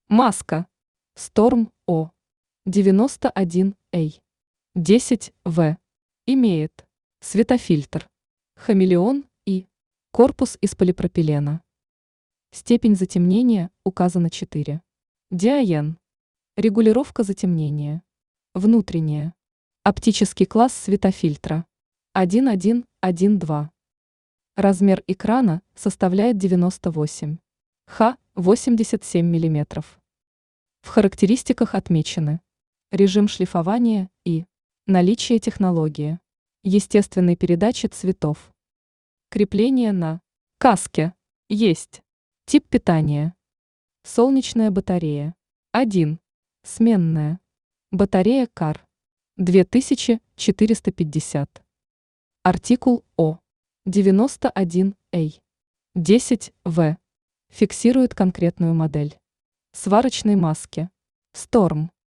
Маска. Storm O. 91A. 10В. Имеет светофильтр. Хамелеон и корпус из полипропилена. Степень затемнения указана 4. Диаен. Регулировка затемнения. Внутренняя. Оптический класс светофильтра. 1112. Размер экрана составляет 98 Х 87 мм. В характеристиках отмечены режим шлифования и наличие технологии естественной передачи цветов. Крепление на каске есть. Тип питания. Солнечная батарея. 1. Сменная. Батарея КАР. 2450. Артикул О. 91А. 10В. Фиксирует конкретную модель сварочной маски. Storm.